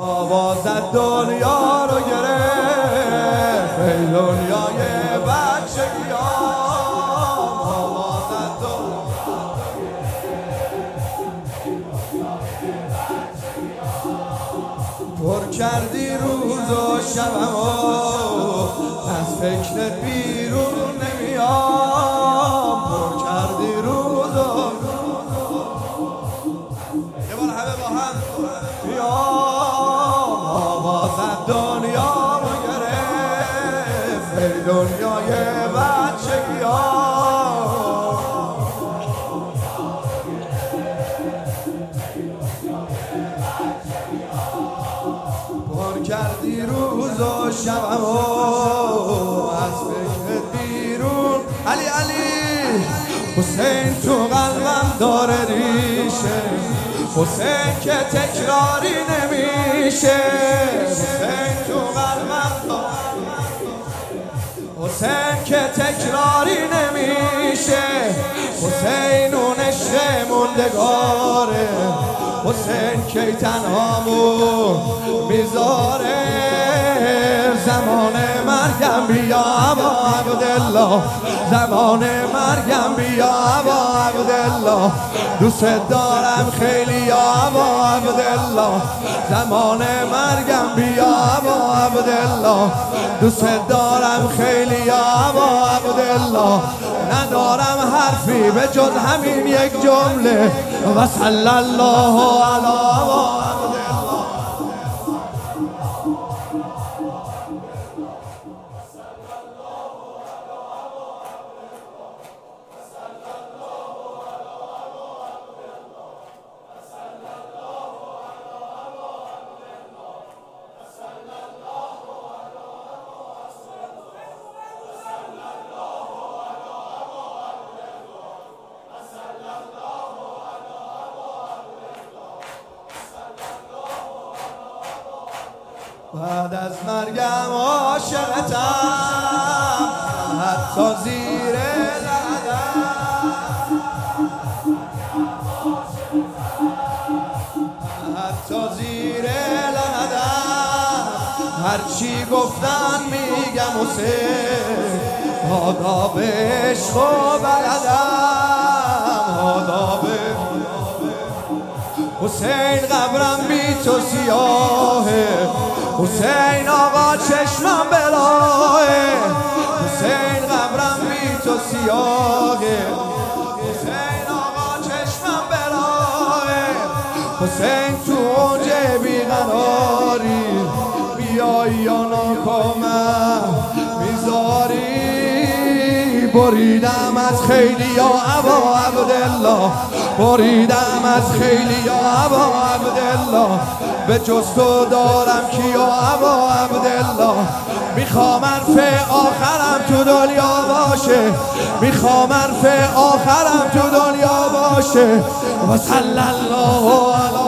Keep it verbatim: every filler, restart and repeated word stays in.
آوازت دنیا رو گرفت ای دنیای بچگیام، آوازت دنیا رو گرفت پر کردی روز و شبم و از فکرت بیرون نمیام، پر کردی روز و یه بار همه با هم بیام، آوازت دنیا رو گرفت ای دنیای بچگیام، پر کردی روز و شبم و از فکرت بیرون. علی علی حسین تو قلبم داره ریشه، حسین که تکراری نمیشه، حسین تو قلبم داره، حسین که تکراری نمیشه، حسین اون عشق موندگاره، حسین کی تنهامون میذاره، زمان مرگم بیا ابا عبدالله، زمان مرگم بیا ابا عبدالله، دوست دارم خیلی یا ابا عبدالله، زمان مرگم بیا ابا عبدالله، دوست دارم خیلی یا ابا عبدالله، ندارم حرفی به جز همین یک جمله و صلی الله علی ابا عبدالله. بعد از مرگم عاشقتم حتی زیر لحدم، حتی زیر لحدم، هرچی گفتن میگم حسین، آداب عشق و بلدم، آداب حسین قبرم بی تو سیاهه، حسین آقا چشمم بلاهه، حسین قبرم بی تو سیاهه، حسین آقا چشمم بلاهه، حسین تو اوج بیقراری بیایی یا ناکامم میذاری، بریدم از خیلی یا ابا عبدالله، بریدم از خیلی یا ابا عبدالله، به جز تو دارم کیا ابا عبدالله، میخوام حرف آخرم تو دنیا باشه، میخوام حرف آخرم تو دنیا باشه و صلی الله علی